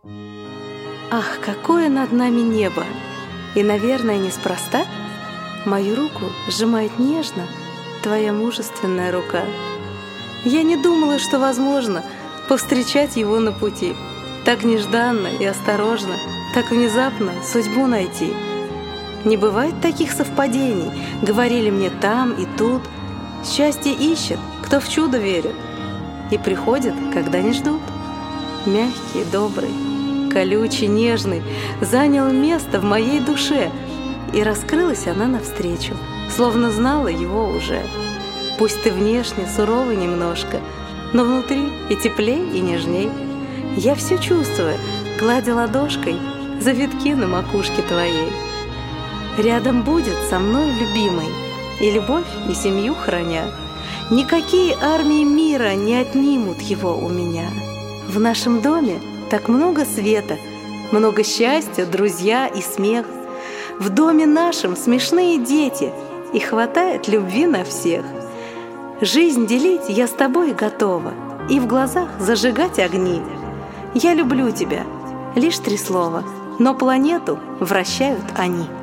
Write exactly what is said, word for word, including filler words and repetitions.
Ах, какое над нами небо! И, наверное, неспроста мою руку сжимает нежно твоя мужественная рука. Я не думала, что возможно повстречать его на пути, так нежданно и осторожно, так внезапно судьбу найти. Не бывает таких совпадений, говорили мне там и тут. Счастье ищет, кто в чудо верит, и приходит, когда не ждут. Мягкий, добрый, колючий, нежный занял место в моей душе, и раскрылась она навстречу, словно знала его уже. Пусть ты внешне суровый немножко, но внутри и теплей, и нежней. Я все чувствую, гладя ладошкой завитки на макушке твоей. Рядом будет со мной любимый, и любовь, и семью храня. Никакие армии мира не отнимут его у меня. В нашем доме так много света, много счастья, друзья и смех. В доме нашем смешные дети, и хватает любви на всех. Жизнь делить я с тобой готова, и в глазах зажигать огни. Я люблю тебя, лишь три слова, но планету вращают они.